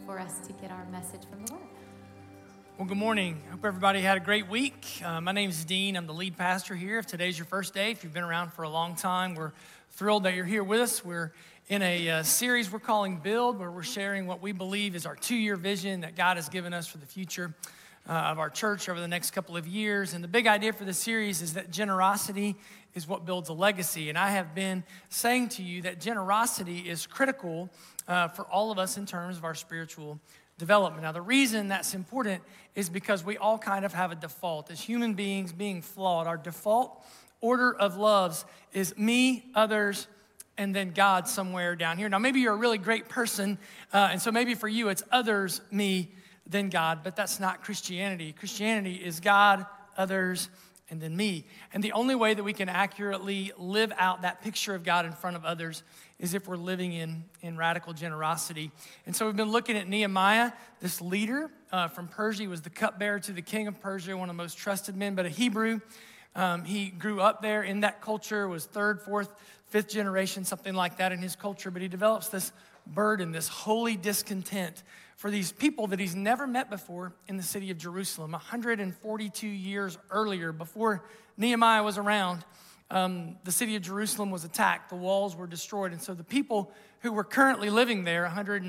for us to get our message from the Word. Well, good morning. Hope everybody had a great week. My name is Dean. I'm the lead pastor here. If today's your first day, if you've been around for a long time, we're thrilled that you're here with us. We're in a series we're calling Build, where we're sharing what we believe is our 2-year vision that God has given us for the future of our church over the next couple of years. And the big idea for this series is that generosity is what builds a legacy. And I have been saying to you that generosity is critical for all of us in terms of our spiritual development. Now, the reason that's important is because we all kind of have a default. As human beings being flawed, our default order of loves is me, others, and then God somewhere down here. Now, maybe you're a really great person, and so maybe for you it's others, me, then God, but that's not Christianity. Christianity is God, others, and then me. And the only way that we can accurately live out that picture of God in front of others is if we're living in radical generosity. And so we've been looking at Nehemiah, this leader from Persia. He was the cupbearer to the king of Persia, one of the most trusted men, but a Hebrew. He grew up there in that culture, was 3rd, 4th, 5th generation, something like that in his culture. But he develops this burden, this holy discontent for these people that he's never met before in the city of Jerusalem. 142 years earlier, before Nehemiah was around, the city of Jerusalem was attacked. The walls were destroyed. And so the people who were currently living there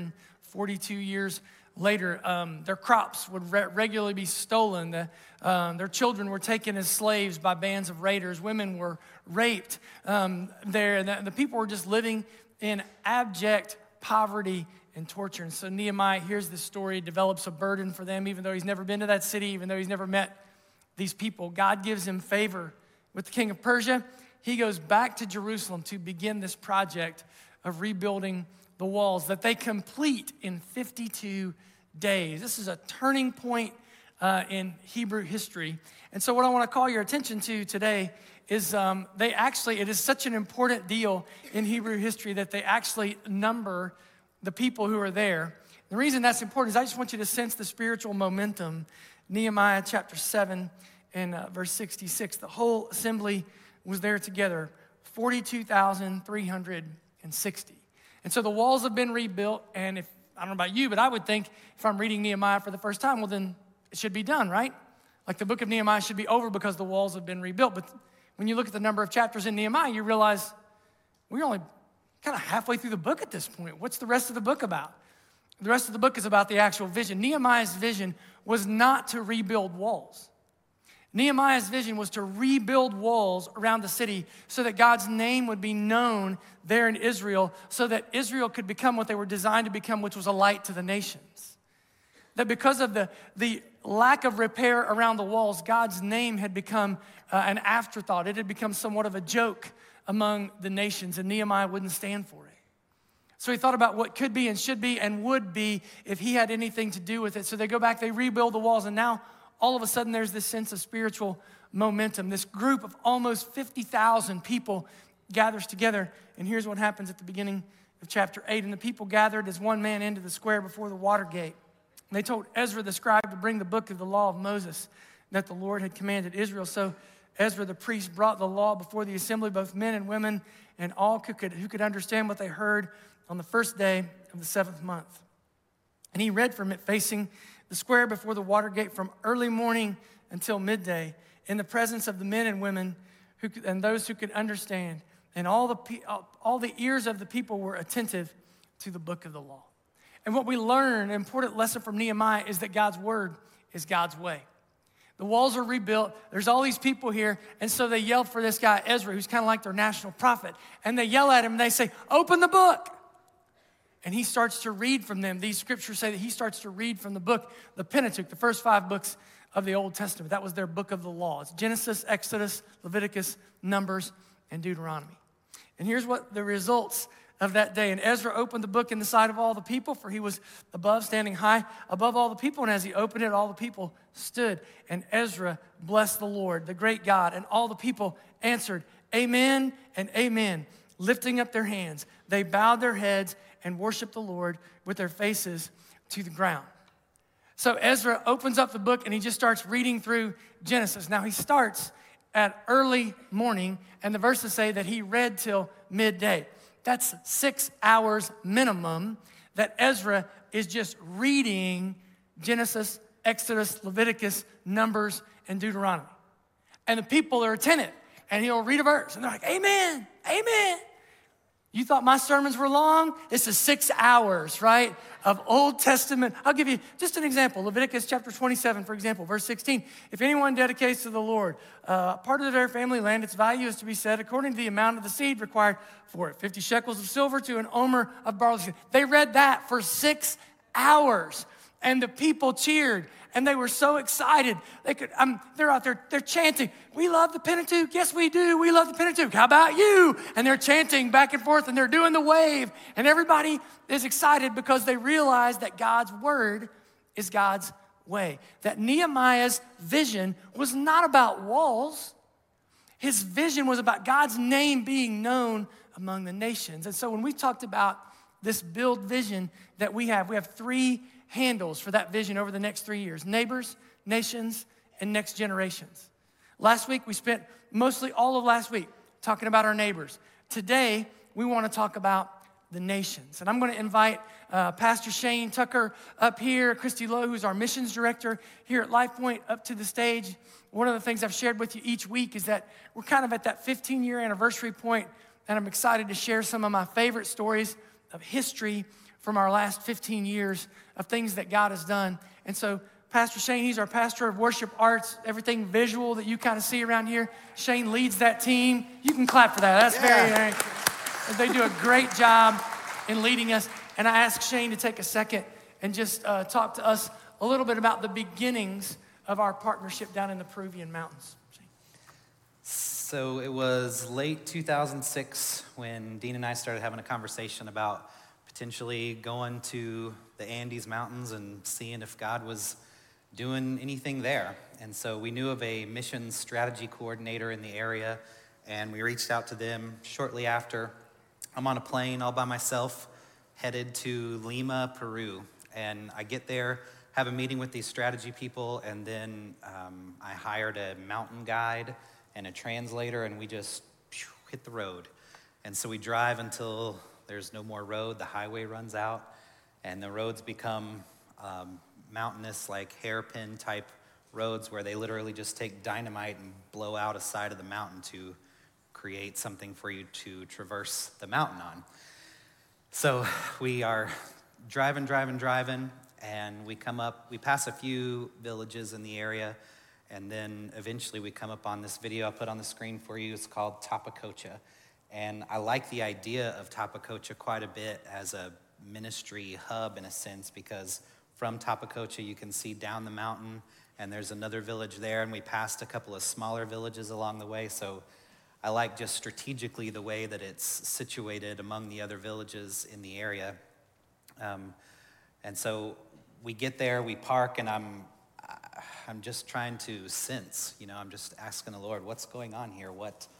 142 years later, their crops would regularly be stolen. Their children were taken as slaves by bands of raiders. Women were raped there. The people were just living in abject poverty and torture. And so Nehemiah hears this story, develops a burden for them, even though he's never been to that city, even though he's never met these people. God gives him favor with the king of Persia. He goes back to Jerusalem to begin this project of rebuilding the walls that they complete in 52 days. This is a turning point in Hebrew history. And so what I want to call your attention to today is it is such an important deal in Hebrew history that they actually number the people who are there. The reason that's important is I just want you to sense the spiritual momentum. Nehemiah chapter 7 and verse 66, the whole assembly was there together, 42,360. And so the walls have been rebuilt, and I don't know about you, but I would think if I'm reading Nehemiah for the first time, well then it should be done, right? Like the book of Nehemiah should be over because the walls have been rebuilt. But when you look at the number of chapters in Nehemiah, you realize we're only kind of halfway through the book at this point. What's the rest of the book about? The rest of the book is about the actual vision. Nehemiah's vision was not to rebuild walls. Nehemiah's vision was to rebuild walls around the city so that God's name would be known there in Israel, so that Israel could become what they were designed to become, which was a light to the nations. That because of the lack of repair around the walls, God's name had become an afterthought. It had become somewhat of a joke among the nations, and Nehemiah wouldn't stand for it. So he thought about what could be and should be and would be if he had anything to do with it. So they go back, they rebuild the walls, and now all of a sudden there's this sense of spiritual momentum. This group of almost 50,000 people gathers together, and here's what happens at the beginning of chapter 8. And the people gathered as one man into the square before the water gate. And they told Ezra the scribe to bring the book of the law of Moses that the Lord had commanded Israel. So Ezra the priest brought the law before the assembly, both men and women, and all who could understand what they heard on the first day of the 7th month. And he read from it facing the square before the water gate from early morning until midday in the presence of the men and women and those who could understand. And all the ears of the people were attentive to the book of the law. And what we learn, an important lesson from Nehemiah, is that God's word is God's way. The walls are rebuilt. There's all these people here. And so they yell for this guy, Ezra, who's kind of like their national prophet. And they yell at him and they say, open the book. And he starts to read from them. These scriptures say that he starts to read from the book, the Pentateuch, the first 5 books of the Old Testament. That was their book of the law. It's Genesis, Exodus, Leviticus, Numbers, and Deuteronomy. And here's what the results of that day. And Ezra opened the book in the sight of all the people, for he was standing high above all the people. And as he opened it, all the people stood. And Ezra blessed the Lord, the great God. And all the people answered, amen and amen, lifting up their hands. They bowed their heads and worshiped the Lord with their faces to the ground. So Ezra opens up the book and he just starts reading through Genesis. Now he starts at early morning, and the verses say that he read till midday. That's 6 hours minimum that Ezra is just reading Genesis, Exodus, Leviticus, Numbers, and Deuteronomy. And the people are attentive, and he'll read a verse, and they're like, amen, amen. You thought my sermons were long? This is 6 hours, right, of Old Testament. I'll give you just an example. Leviticus chapter 27, for example, verse 16. If anyone dedicates to the Lord part of their family land, its value is to be set according to the amount of the seed required for it, 50 shekels of silver to an omer of barley seed. They read that for 6 hours, and the people cheered. And they were so excited. They're out there, they're chanting, we love the Pentateuch. Yes, we do. We love the Pentateuch. How about you? And they're chanting back and forth, and they're doing the wave. And everybody is excited because they realize that God's word is God's way. That Nehemiah's vision was not about walls. His vision was about God's name being known among the nations. And so when we talked about this build vision that we have 3 handles for that vision over the next 3 years: neighbors, nations, and next generations. Last week, we spent mostly all of last week talking about our neighbors. Today, we want to talk about the nations. And I'm going to invite Pastor Shane Tucker up here, Christy Lowe, who's our missions director here at LifePoint, up to the stage. One of the things I've shared with you each week is that we're kind of at that 15-year anniversary point, and I'm excited to share some of my favorite stories of history from our last 15 years of things that God has done. And so Pastor Shane, he's our pastor of worship arts, everything visual that you kind of see around here. Shane leads that team. You can clap for that. That's very they do a great job in leading us. And I asked Shane to take a second and just talk to us a little bit about the beginnings of our partnership down in the Peruvian mountains. Shane. So it was late 2006 when Dean and I started having a conversation about potentially going to the Andes Mountains and seeing if God was doing anything there. And so we knew of a missions strategy coordinator in the area, and we reached out to them shortly after. I'm on a plane all by myself, headed to Lima, Peru. And I get there, have a meeting with these strategy people, and then I hired a mountain guide and a translator, and we just hit the road. And so we drive until there's no more road, the highway runs out, and the roads become mountainous, like hairpin type roads where they literally just take dynamite and blow out a side of the mountain to create something for you to traverse the mountain on. So we are driving, and we pass a few villages in the area, and then eventually we come up on this video I put on the screen for you. It's called Tapacocha. And I like the idea of Tapacocha quite a bit as a ministry hub in a sense, because from Tapacocha you can see down the mountain, and there's another village there, and we passed a couple of smaller villages along the way. So I like just strategically the way that it's situated among the other villages in the area. And so we get there, we park, and I'm just trying to sense, I'm just asking the Lord, what's going on here?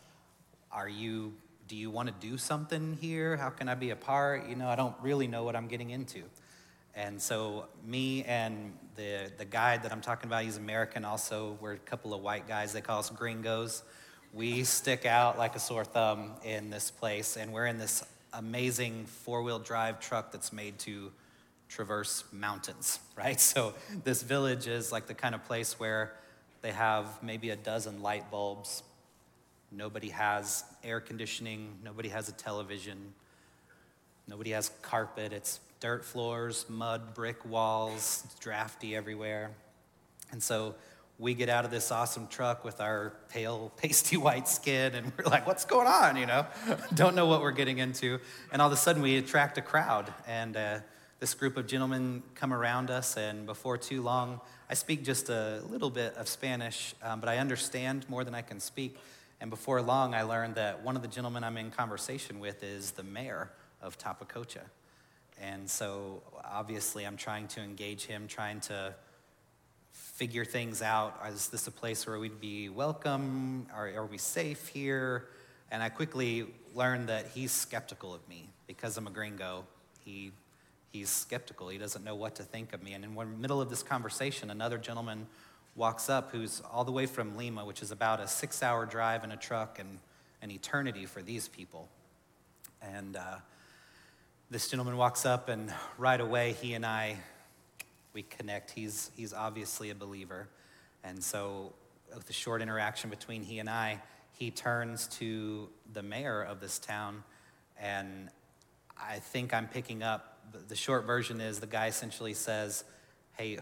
Do you want to do something here? How can I be a part? I don't really know what I'm getting into. And so me and the guide that I'm talking about, he's American also. We're a couple of white guys. They call us gringos. We stick out like a sore thumb in this place, and we're in this amazing 4-wheel drive truck that's made to traverse mountains, right? So this village is like the kind of place where they have maybe a dozen light bulbs. Nobody has air conditioning. Nobody has a television. Nobody has carpet. It's dirt floors, mud, brick walls. It's drafty everywhere. And so we get out of this awesome truck with our pale, pasty white skin, and we're like, what's going on, Don't know what we're getting into. And all of a sudden, we attract a crowd. And this group of gentlemen come around us, and before too long, I speak just a little bit of Spanish, but I understand more than I can speak. And before long, I learned that one of the gentlemen I'm in conversation with is the mayor of Tapacocha. And so obviously I'm trying to engage him, trying to figure things out. Is this a place where we'd be welcome? Are we safe here? And I quickly learned that he's skeptical of me because I'm a gringo. He's skeptical. He doesn't know what to think of me. And in the middle of this conversation, another gentleman walks up who's all the way from Lima, which is about a 6-hour drive in a truck and an eternity for these people. And this gentleman walks up, and right away, he and I, we connect. He's obviously a believer. And so with the short interaction between he and I, he turns to the mayor of this town, and I think I'm picking up, the short version is the guy essentially says, hey,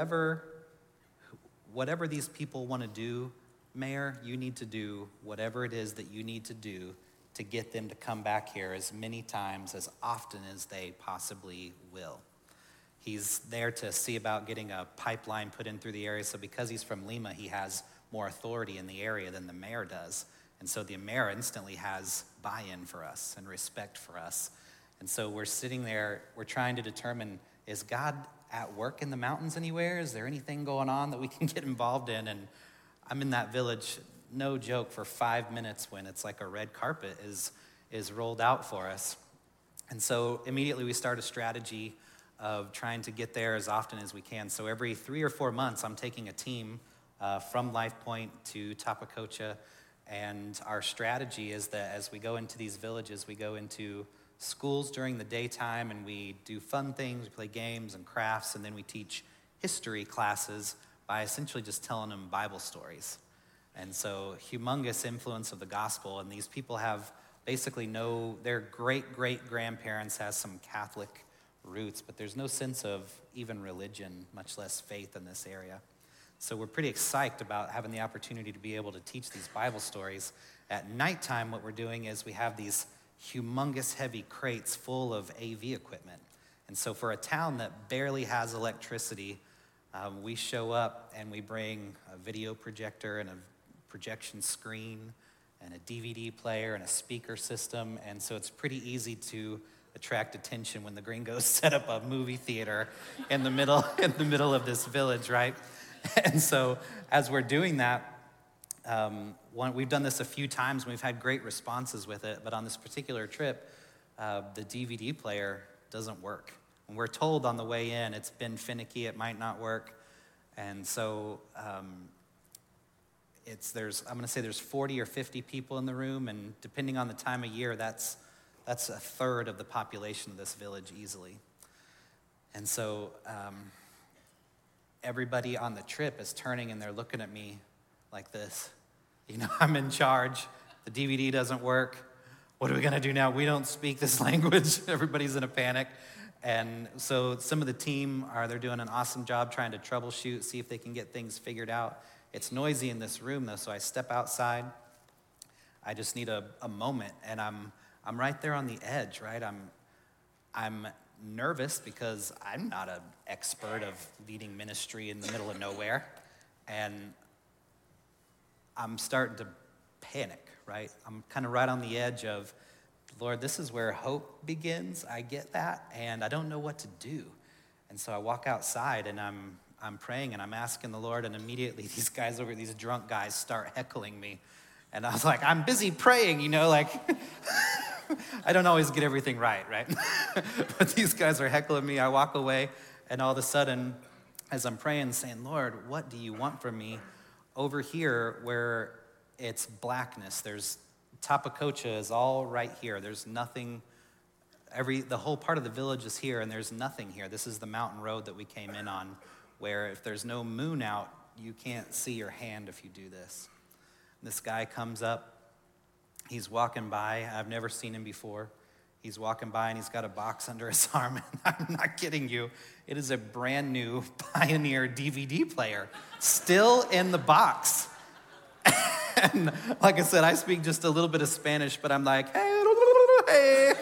whatever these people want to do, Mayor, you need to do whatever it is that you need to do to get them to come back here as many times, as often as they possibly will. He's there to see about getting a pipeline put in through the area. So because he's from Lima, he has more authority in the area than the mayor does. And so the mayor instantly has buy-in for us and respect for us. And so we're sitting there, we're trying to determine, is God at work in the mountains anywhere? Is there anything going on that we can get involved in? And I'm in that village, no joke, for 5 minutes when it's like a red carpet is rolled out for us. And so immediately we start a strategy of trying to get there as often as we can. So every 3 or 4 months, I'm taking a team from Life Point to Tapacocha, and our strategy is that as we go into these villages, we go into schools during the daytime, and we do fun things, we play games and crafts, and then we teach history classes by essentially just telling them Bible stories. And so humongous influence of the gospel, and these people have basically their great-great-grandparents has some Catholic roots, but there's no sense of even religion, much less faith in this area. So we're pretty excited about having the opportunity to be able to teach these Bible stories. At nighttime, what we're doing is we have these humongous heavy crates full of AV equipment. And so for a town that barely has electricity, we show up and we bring a video projector and a projection screen and a DVD player and a speaker system. And so it's pretty easy to attract attention when the gringos set up a movie theater in the middle of this village, right? And so as we're doing that, we've done this a few times and we've had great responses with it, but on this particular trip, the DVD player doesn't work. And we're told on the way in, it's been finicky, it might not work. And so I'm gonna say there's 40 or 50 people in the room, and depending on the time of year, that's a third of the population of this village easily. And so everybody on the trip is turning and they're looking at me like this. You know, I'm in charge. The DVD doesn't work. What are we gonna do now? We don't speak this language. Everybody's in a panic. And so some of the team they're doing an awesome job trying to troubleshoot, see if they can get things figured out. It's noisy in this room though, so I step outside. I just need a moment, and I'm right there on the edge, right? I'm nervous because I'm not an expert of leading ministry in the middle of nowhere, and I'm starting to panic, right? I'm kind of right on the edge of, Lord, this is where hope begins. I get that, and I don't know what to do. And so I walk outside, and I'm praying, and I'm asking the Lord, and immediately these drunk guys start heckling me. And I was like, I'm busy praying, like, I don't always get everything right? But these guys are heckling me. I walk away, and all of a sudden, as I'm praying, saying, Lord, what do you want from me? Over here, where it's blackness, Tapacocha is all right here. There's nothing, the whole part of the village is here, and there's nothing here. This is the mountain road that we came in on, where if there's no moon out, you can't see your hand if you do this. This guy comes up, he's walking by, I've never seen him before. He's walking by and he's got a box under his arm, and I'm not kidding you. It is a brand new Pioneer DVD player, still in the box. And like I said, I speak just a little bit of Spanish, but I'm like, hey,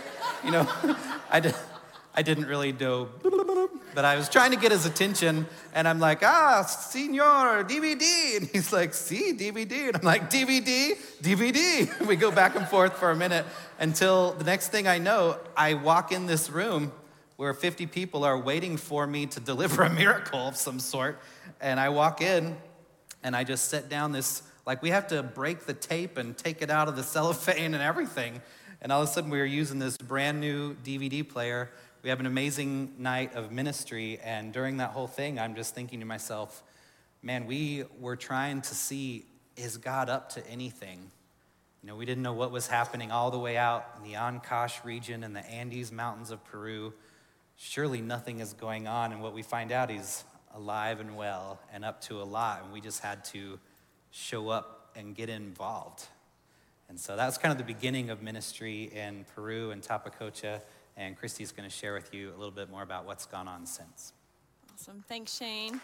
I didn't really do, but I was trying to get his attention, and I'm like, senor, DVD. And he's like, see, DVD. And I'm like, DVD. We go back and forth for a minute until the next thing I know, I walk in this room where 50 people are waiting for me to deliver a miracle of some sort. And I walk in, and I just set down this, like we have to break the tape and take it out of the cellophane and everything. And all of a sudden, we were using this brand new DVD player. We have an amazing night of ministry, and during that whole thing, I'm just thinking to myself, man, we were trying to see, is God up to anything? We didn't know what was happening all the way out in the Ancash region in the Andes Mountains of Peru. Surely nothing is going on, and what we find out, he's alive and well and up to a lot, and we just had to show up and get involved. And so that's kind of the beginning of ministry in Peru and Tapacocha, and Christy's going to share with you a little bit more about what's gone on since. Awesome. Thanks, Shane.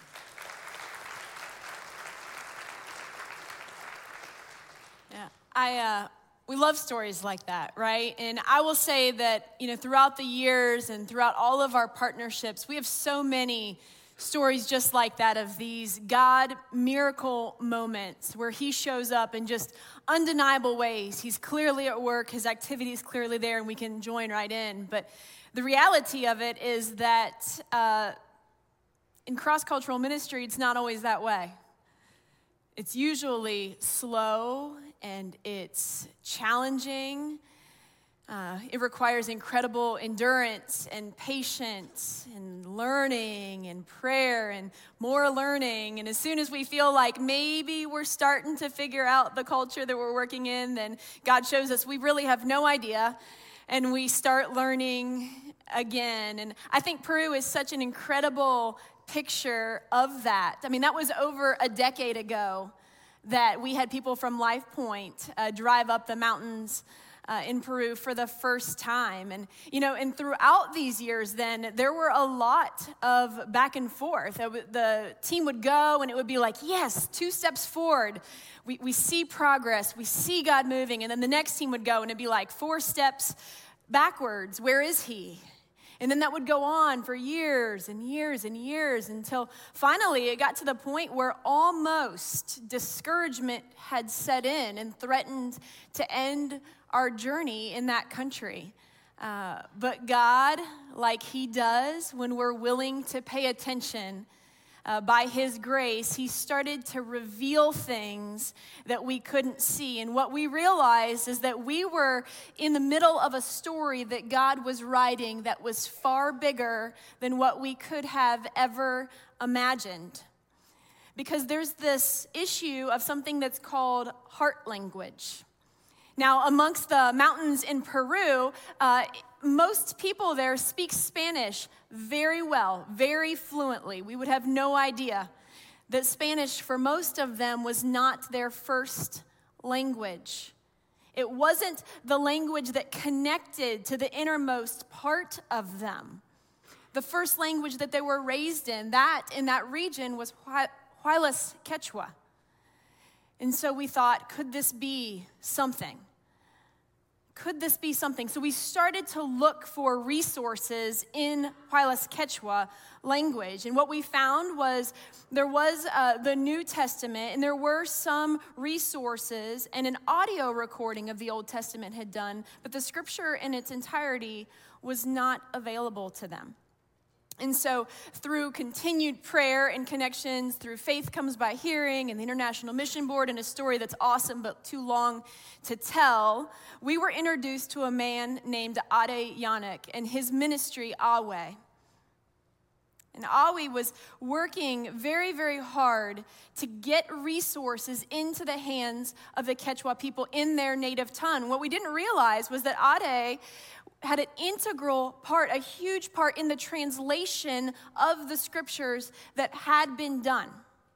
Yeah, we love stories like that, right? And I will say that, throughout the years and throughout all of our partnerships, we have so many stories just like that of these God miracle moments where he shows up in just undeniable ways. He's clearly at work, his activity is clearly there, and we can join right in. But the reality of it is that in cross-cultural ministry, it's not always that way. It's usually slow and it's challenging. It requires incredible endurance and patience and learning and prayer and more learning. And as soon as we feel like maybe we're starting to figure out the culture that we're working in, then God shows us we really have no idea, and we start learning again. And I think Peru is such an incredible picture of that. I mean, that was over a decade ago that we had people from Life Point drive up the mountains in Peru for the first time. And, and throughout these years then, there were a lot of back and forth. The team would go and it would be like, yes, 2 steps forward. We see progress. We see God moving. And then the next team would go and it'd be like 4 steps backwards. Where is he? And then that would go on for years and years and years until finally it got to the point where almost discouragement had set in and threatened to end our journey in that country. But God, like he does when we're willing to pay attention, by his grace, he started to reveal things that we couldn't see. And what we realized is that we were in the middle of a story that God was writing that was far bigger than what we could have ever imagined. Because there's this issue of something that's called heart language. Now, amongst the mountains in Peru, most people there speak Spanish very well, very fluently. We would have no idea that Spanish for most of them was not their first language. It wasn't the language that connected to the innermost part of them. The first language that they were raised in that region was Huaylas Quechua. And so we thought, could this be something? Could this be something? So we started to look for resources in Huaylas Quechua language. And what we found was there was the New Testament, and there were some resources, and an audio recording of the Old Testament had done, but the scripture in its entirety was not available to them. And so through continued prayer and connections, through Faith Comes by Hearing and the International Mission Board, and a story that's awesome but too long to tell, we were introduced to a man named Ade Yannick and his ministry, Awe. And Awe was working very, very hard to get resources into the hands of the Quechua people in their native tongue. What we didn't realize was that Ade had an integral part, a huge part in the translation of the scriptures that had been done.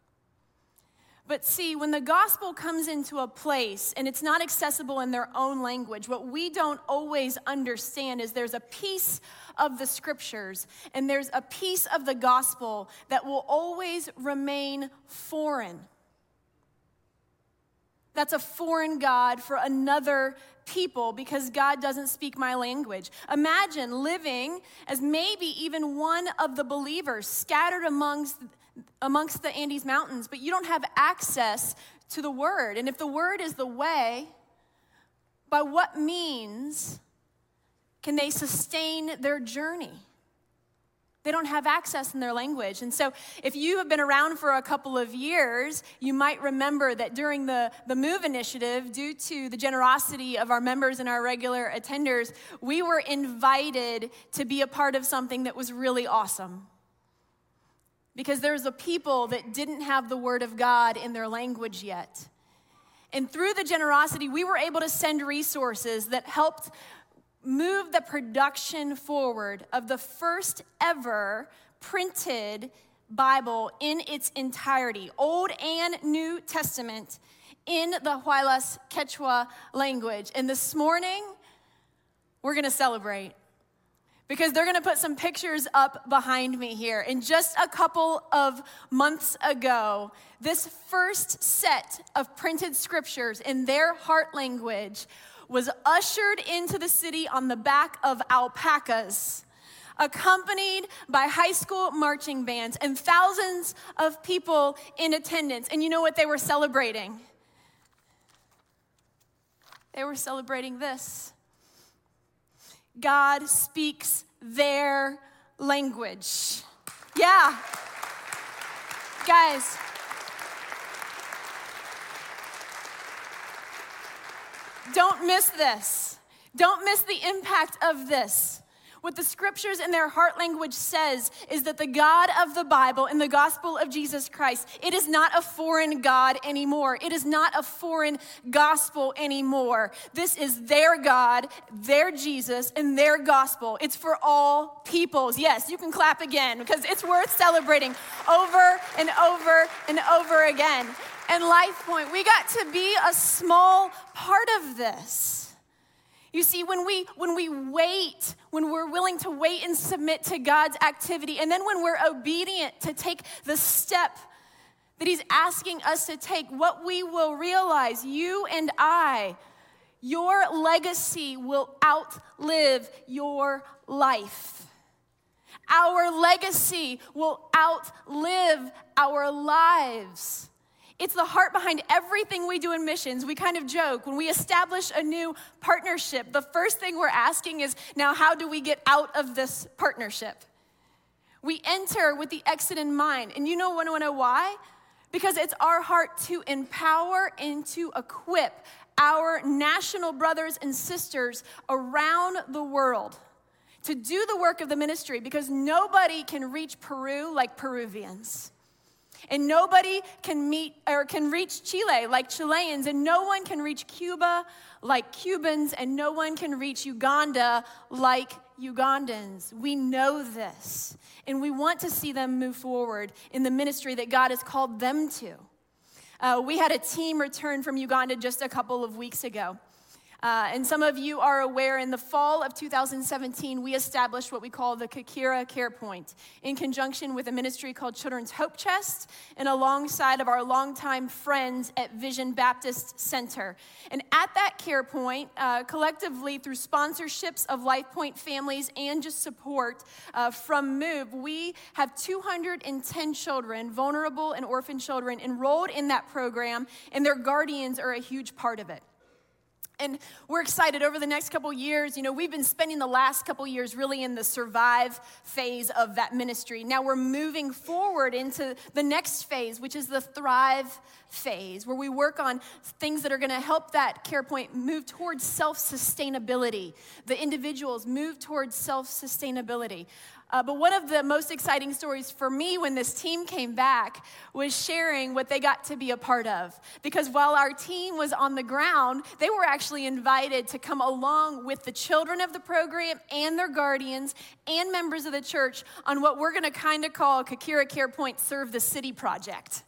But see, when the gospel comes into a place and it's not accessible in their own language, what we don't always understand is there's a piece of the scriptures and there's a piece of the gospel that will always remain foreign. That's a foreign God for another people because God doesn't speak my language. Imagine living as maybe even one of the believers scattered amongst the Andes Mountains, but you don't have access to the word. And if the word is the way, by what means can they sustain their journey? They don't have access in their language. And so if you have been around for a couple of years, you might remember that during the MOVE initiative, due to the generosity of our members and our regular attenders, we were invited to be a part of something that was really awesome. Because there's a people that didn't have the word of God in their language yet. And through the generosity, we were able to send resources that helped move the production forward of the first ever printed Bible in its entirety, Old and New Testament, in the Huaylas Quechua language. And this morning, we're gonna celebrate because they're gonna put some pictures up behind me here. And just a couple of months ago, this first set of printed scriptures in their heart language was ushered into the city on the back of alpacas, accompanied by high school marching bands and thousands of people in attendance. And you know what they were celebrating? They were celebrating this. God speaks their language. Yeah. Guys, don't miss this. Don't miss the impact of this. What the scriptures in their heart language says is that the God of the Bible and the gospel of Jesus Christ, it is not a foreign God anymore. It is not a foreign gospel anymore. This is their God, their Jesus, and their gospel. It's for all peoples. Yes, you can clap again because it's worth celebrating over and over and over again. And LifePoint, we got to be a small part of this. You see, when we wait, when we're willing to wait and submit to God's activity, and then when we're obedient to take the step that he's asking us to take, what we will realize, you and I, your legacy will outlive your life. Our legacy will outlive our lives. It's the heart behind everything we do in missions. We kind of joke, when we establish a new partnership, the first thing we're asking is, now how do we get out of this partnership? We enter with the exit in mind. And you know why? Because it's our heart to empower and to equip our national brothers and sisters around the world to do the work of the ministry, because nobody can reach Peru like Peruvians. And nobody can reach Chile like Chileans, and no one can reach Cuba like Cubans, and no one can reach Uganda like Ugandans. We know this, and we want to see them move forward in the ministry that God has called them to. We had a team return from Uganda just a couple of weeks ago. And some of you are aware, in the fall of 2017, we established what we call the Kakira Care Point in conjunction with a ministry called Children's Hope Chest and alongside of our longtime friends at Vision Baptist Center. And at that care point, collectively through sponsorships of LifePoint families and just support from MOVE, we have 210 children, vulnerable and orphan children, enrolled in that program, and their guardians are a huge part of it. And we're excited over the next couple years. You know, we've been spending the last couple years really in the survive phase of that ministry. Now we're moving forward into the next phase, which is the thrive phase, where we work on things that are going to help that care point move towards self-sustainability. The individuals move towards self-sustainability. But one of the most exciting stories for me when this team came back was sharing what they got to be a part of. Because while our team was on the ground, they were actually invited to come along with the children of the program and their guardians and members of the church on what we're going to kind of call Kakira Care Point Serve the City project.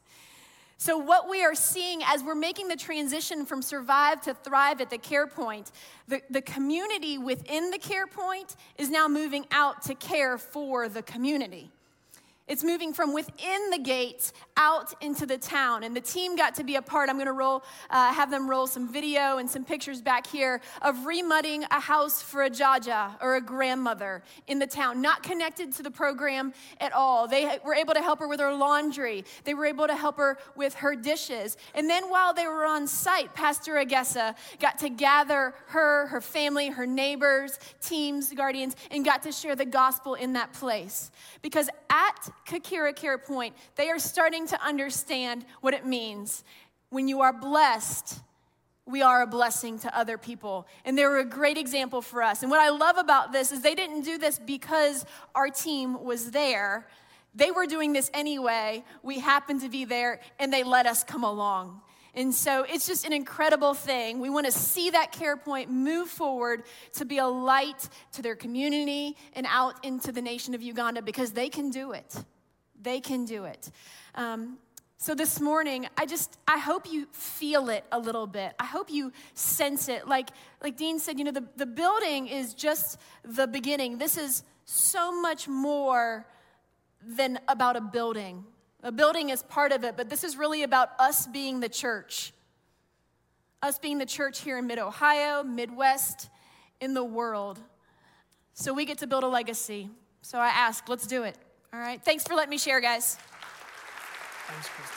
So what we are seeing as we're making the transition from survive to thrive at the care point, the community within the care point is now moving out to care for the community. It's moving from within the gates out into the town. And the team got to be a part. I'm going to have them roll some video and some pictures back here of remudding a house for a jaja or a grandmother in the town, not connected to the program at all. They were able to help her with her laundry. They were able to help her with her dishes. And then while they were on site, Pastor Agessa got to gather her family, her neighbors, teams, guardians, and got to share the gospel in that place. Because at Kakira Care Point, they are starting to understand what it means. When you are blessed, we are a blessing to other people. And they were a great example for us. And what I love about this is they didn't do this because our team was there. They were doing this anyway. We happened to be there, and they let us come along. And so it's just an incredible thing. We want to see that CarePoint move forward to be a light to their community and out into the nation of Uganda, because they can do it. They can do it. So this morning, I hope you feel it a little bit. I hope you sense it. Like Dean said, the building is just the beginning. This is so much more than about a building. A building is part of it, but this is really about us being the church. Us being the church here in Mid-Ohio, Midwest, in the world. So we get to build a legacy. So I ask, let's do it. All right? Thanks for letting me share, guys. Thanks, Kristen.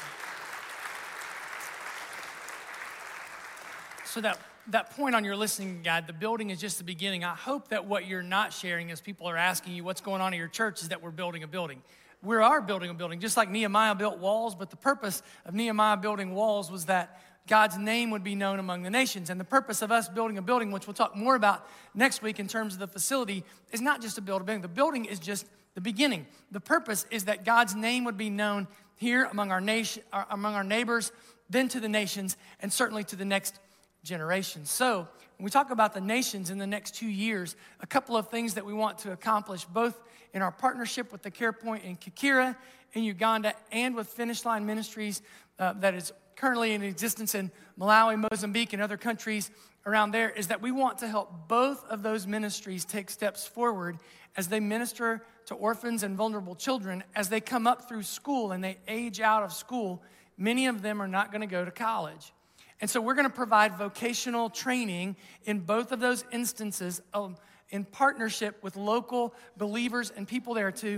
So that point on your listening guide, the building is just the beginning. I hope that what you're not sharing as people are asking you what's going on in your church is that we're building a building. We are building a building, just like Nehemiah built walls, but the purpose of Nehemiah building walls was that God's name would be known among the nations. And the purpose of us building a building, which we'll talk more about next week in terms of the facility, is not just to build a building. The building is just the beginning. The purpose is that God's name would be known here among our nation, among our neighbors, then to the nations, and certainly to the next generation. So when we talk about the nations in the next 2 years, a couple of things that we want to accomplish, both in our partnership with the CarePoint in Kikira in Uganda and with Finish Line Ministries that is currently in existence in Malawi, Mozambique, and other countries around there, is that we want to help both of those ministries take steps forward as they minister to orphans and vulnerable children as they come up through school and they age out of school. Many of them are not going to go to college. And so we're going to provide vocational training in both of those instances in partnership with local believers and people there to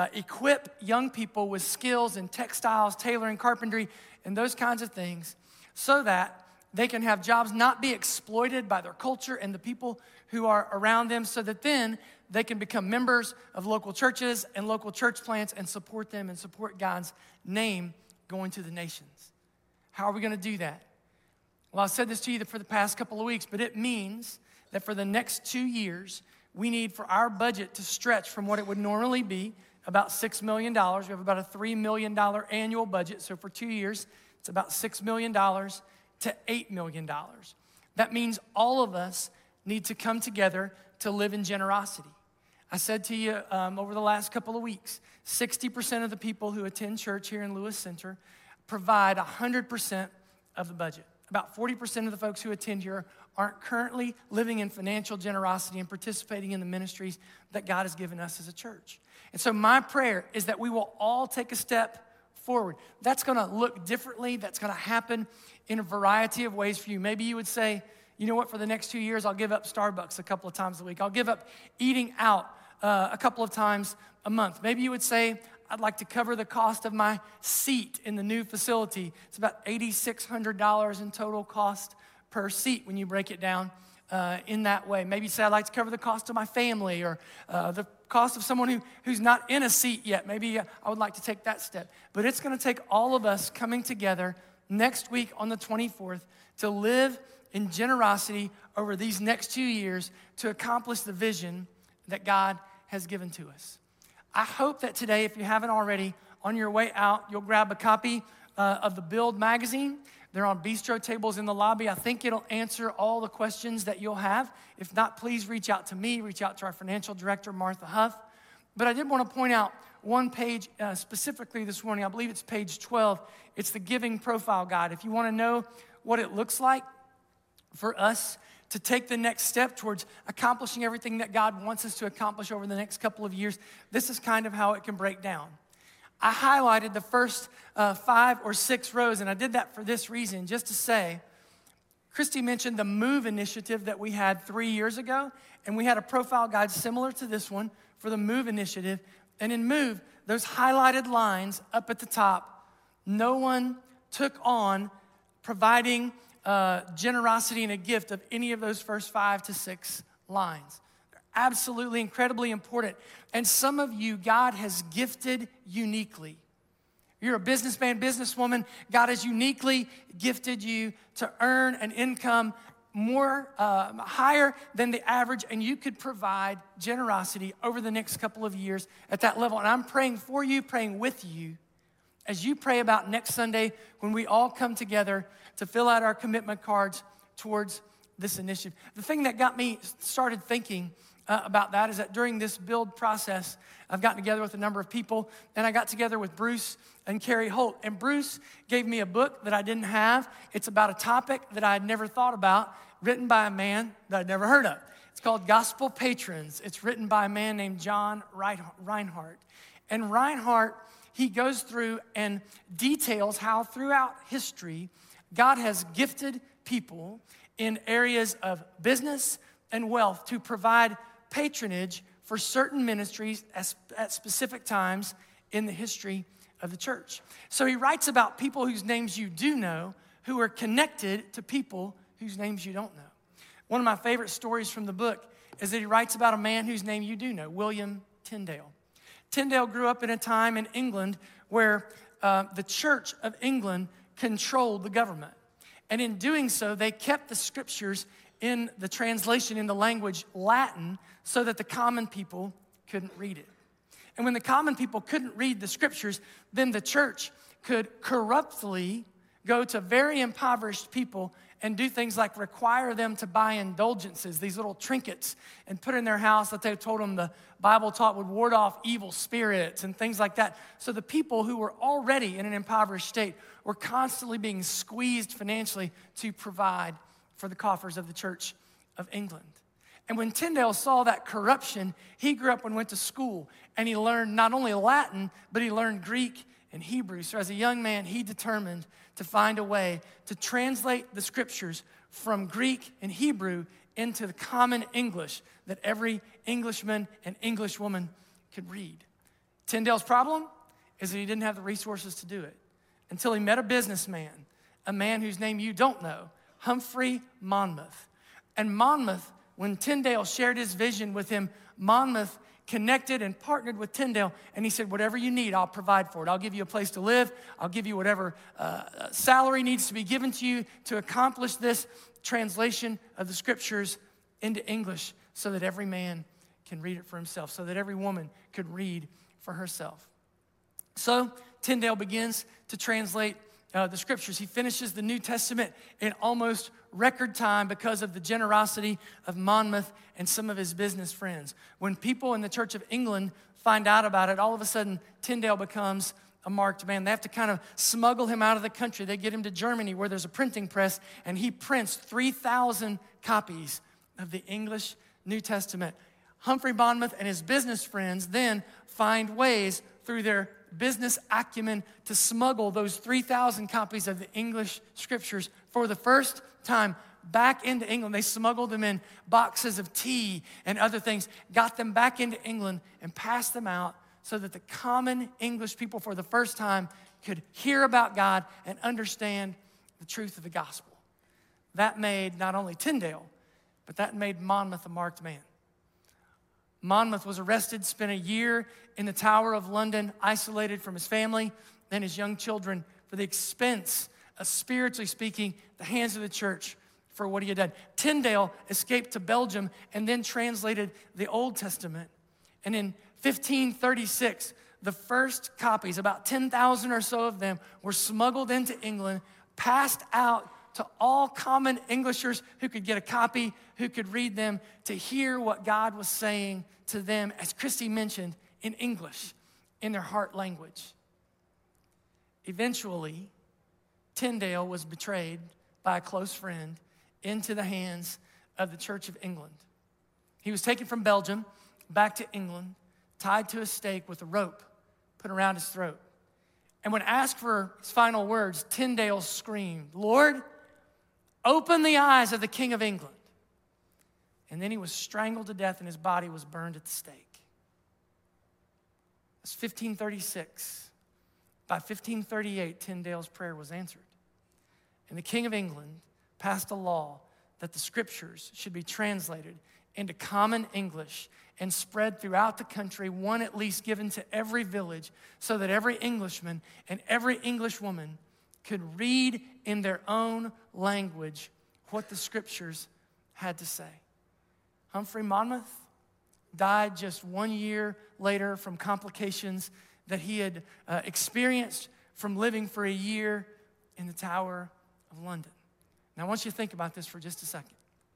equip young people with skills in textiles, tailoring, carpentry, and those kinds of things so that they can have jobs, not be exploited by their culture and the people who are around them, so that then they can become members of local churches and local church plants and support them and support God's name going to the nations. How are we going to do that? Well, I've said this to you for the past couple of weeks, but it means that for the next 2 years, we need for our budget to stretch from what it would normally be, about $6 million. We have about a $3 million annual budget. So for 2 years, it's about $6 million to $8 million. That means all of us need to come together to live in generosity. I said to you over the last couple of weeks, 60% of the people who attend church here in Lewis Center provide 100% of the budget. About 40% of the folks who attend here aren't currently living in financial generosity and participating in the ministries that God has given us as a church. And so my prayer is that we will all take a step forward. That's going to look differently. That's going to happen in a variety of ways for you. Maybe you would say, you know what, for the next 2 years, I'll give up Starbucks a couple of times a week. I'll give up eating out a couple of times a month. Maybe you would say, I'd like to cover the cost of my seat in the new facility. It's about $8,600 in total cost per seat when you break it down in that way. Maybe you say, I'd like to cover the cost of my family or the cost of someone who's not in a seat yet. Maybe I would like to take that step. But it's going to take all of us coming together next week on the 24th to live in generosity over these next 2 years to accomplish the vision that God has given to us. I hope that today, if you haven't already, on your way out, you'll grab a copy of the Build magazine. They're on bistro tables in the lobby. I think it'll answer all the questions that you'll have. If not, please reach out to me, reach out to our financial director, Martha Huff. But I did want to point out one page specifically this morning. I believe it's page 12. It's the Giving Profile Guide. If you want to know what it looks like for us to take the next step towards accomplishing everything that God wants us to accomplish over the next couple of years, this is kind of how it can break down. I highlighted the first 5 or 6 rows, and I did that for this reason, just to say, Christy mentioned the MOVE initiative that we had 3 years ago, and we had a profile guide similar to this one for the MOVE initiative. And in MOVE, those highlighted lines up at the top, no one took on providing generosity and a gift of any of those first 5 to 6 lines. They're absolutely incredibly important. And some of you, God has gifted uniquely. You're a businessman, businesswoman. God has uniquely gifted you to earn an income more higher than the average, and you could provide generosity over the next couple of years at that level. And I'm praying for you, praying with you, as you pray about next Sunday when we all come together to fill out our commitment cards towards this initiative. The thing that got me started thinking about that is that during this build process, I've gotten together with a number of people, and I got together with Bruce and Carrie Holt. And Bruce gave me a book that I didn't have. It's about a topic that I had never thought about, written by a man that I'd never heard of. It's called Gospel Patrons. It's written by a man named John Reinhardt. And Reinhardt, he goes through and details how throughout history, God has gifted people in areas of business and wealth to provide patronage for certain ministries at specific times in the history of the church. So he writes about people whose names you do know, who are connected to people whose names you don't know. One of my favorite stories from the book is that he writes about a man whose name you do know, William Tyndale. Tyndale grew up in a time in England where the Church of England controlled the government. And in doing so, they kept the scriptures in the translation in the language Latin so that the common people couldn't read it. And when the common people couldn't read the scriptures, then the church could corruptly go to very impoverished people and do things like require them to buy indulgences, these little trinkets, and put in their house that they told them the Bible taught would ward off evil spirits and things like that. So the people who were already in an impoverished state were constantly being squeezed financially to provide for the coffers of the Church of England. And when Tyndale saw that corruption, he grew up and went to school, and he learned not only Latin, but he learned Greek and Hebrew. So as a young man, he determined to find a way to translate the scriptures from Greek and Hebrew into the common English that every Englishman and Englishwoman could read. Tyndale's problem is that he didn't have the resources to do it until he met a businessman, a man whose name you don't know, Humphrey Monmouth. And Monmouth, when Tyndale shared his vision with him, Monmouth connected and partnered with Tyndale, and he said, whatever you need, I'll provide for it. I'll give you a place to live. I'll give you whatever salary needs to be given to you to accomplish this translation of the scriptures into English so that every man can read it for himself, so that every woman could read for herself. So Tyndale begins to translate the scriptures. He finishes the New Testament in almost record time because of the generosity of Monmouth and some of his business friends. When people in the Church of England find out about it, all of a sudden Tyndale becomes a marked man. They have to kind of smuggle him out of the country. They get him to Germany where there's a printing press, and he prints 3,000 copies of the English New Testament. Humphrey Monmouth and his business friends then find ways through their business acumen to smuggle those 3,000 copies of the English scriptures for the first time back into England. They smuggled them in boxes of tea and other things, got them back into England and passed them out so that the common English people for the first time could hear about God and understand the truth of the gospel. That made not only Tyndale, but that made Monmouth a marked man. Monmouth was arrested, spent a year in the Tower of London, isolated from his family and his young children for the expense of, spiritually speaking, the hands of the church for what he had done. Tyndale escaped to Belgium and then translated the Old Testament. And in 1536, the first copies, about 10,000 or so of them, were smuggled into England, passed out to all common Englishers who could get a copy, who could read them, to hear what God was saying to them, as Christy mentioned, in English, in their heart language. Eventually, Tyndale was betrayed by a close friend into the hands of the Church of England. He was taken from Belgium back to England, tied to a stake with a rope put around his throat. And when asked for his final words, Tyndale screamed, "Lord, open the eyes of the King of England." And then he was strangled to death and his body was burned at the stake. That's 1536. By 1538, Tyndale's prayer was answered. And the King of England passed a law that the scriptures should be translated into common English and spread throughout the country, one at least given to every village, so that every Englishman and every Englishwoman could read in their own language what the scriptures had to say. Humphrey Monmouth died just 1 year later from complications that he had experienced from living for a year in the Tower of London. Now, I want you to think about this for just a second.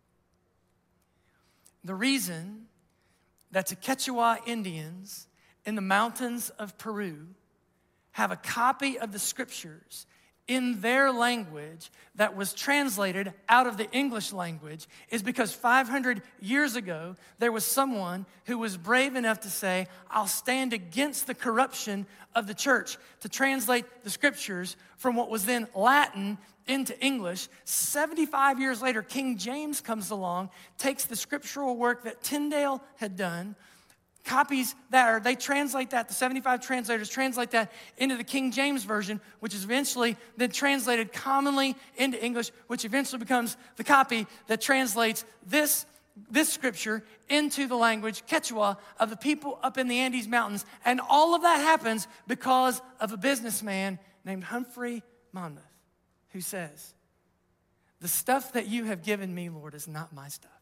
The reason that the Quechua Indians in the mountains of Peru have a copy of the scriptures in their language that was translated out of the English language is because 500 years ago, there was someone who was brave enough to say, I'll stand against the corruption of the church, to translate the scriptures from what was then Latin into English. 75 years later, King James comes along, takes the scriptural work that Tyndale had done, copies that, or they translate that, the 75 translators translate that into the King James Version, which is eventually then translated commonly into English, which eventually becomes the copy that translates this scripture into the language, Quechua, of the people up in the Andes Mountains. And all of that happens because of a businessman named Humphrey Monmouth, who says, the stuff that you have given me, Lord, is not my stuff.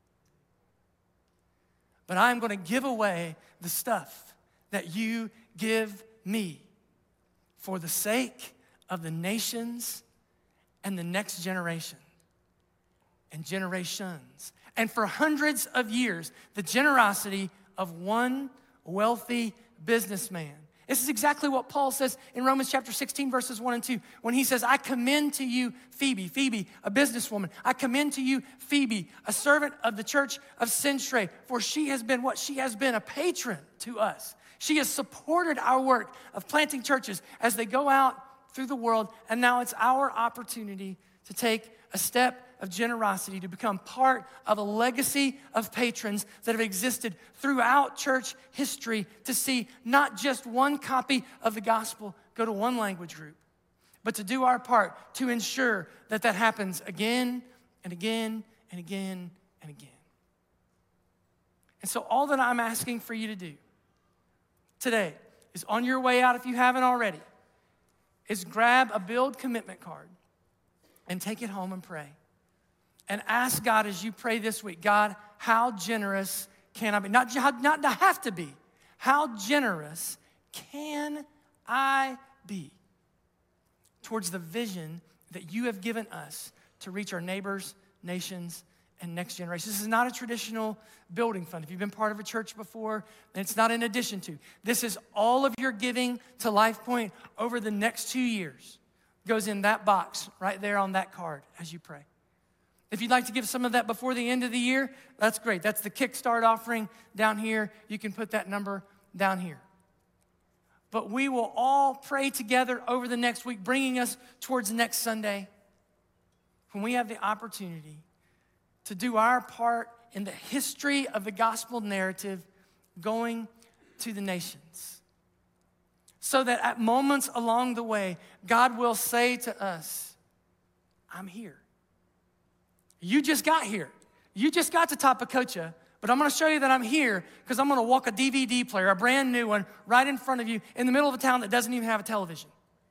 But I'm going to give away the stuff that you give me for the sake of the nations and the next generation and generations. And for hundreds of years, the generosity of one wealthy businessman. This is exactly what Paul says in Romans chapter 16, verses 1 and 2, when he says, I commend to you Phoebe, a businesswoman. I commend to you Phoebe, a servant of the church of Cenchreae, for she has been what? She has been a patron to us. She has supported our work of planting churches as they go out through the world, and now it's our opportunity to take a step of generosity, to become part of a legacy of patrons that have existed throughout church history, to see not just one copy of the gospel go to one language group, but to do our part to ensure that that happens again and again and again and again. And so all that I'm asking for you to do today is, on your way out, if you haven't already, is grab a Build commitment card and take it home and pray. And ask God as you pray this week, God, how generous can I be? Not to have to be. How generous can I be towards the vision that you have given us to reach our neighbors, nations, and next generation? This is not a traditional building fund. If you've been part of a church before, then it's not in addition to. This is all of your giving to LifePoint over the next 2 years. Goes in that box right there on that card as you pray. If you'd like to give some of that before the end of the year, that's great. That's the Kickstart offering down here. You can put that number down here. But we will all pray together over the next week, bringing us towards next Sunday, when we have the opportunity to do our part in the history of the gospel narrative going to the nations. So that at moments along the way, God will say to us, I'm here. You just got here. You just got to Tapacocha, but I'm going to show you that I'm here because I'm going to walk a DVD player, a brand new one, right in front of you in the middle of a town that doesn't even have a television.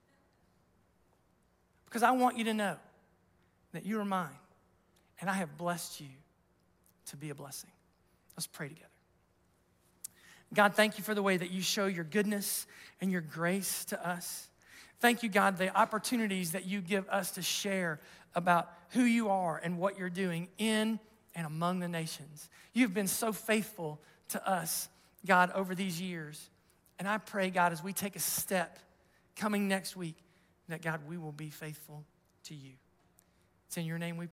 Because I want you to know that you are mine, and I have blessed you to be a blessing. Let's pray together. God, thank you for the way that you show your goodness and your grace to us. Thank you, God, the opportunities that you give us to share about who you are and what you're doing in and among the nations. You've been so faithful to us, God, over these years. And I pray, God, as we take a step coming next week, that, God, we will be faithful to you. It's in your name we pray.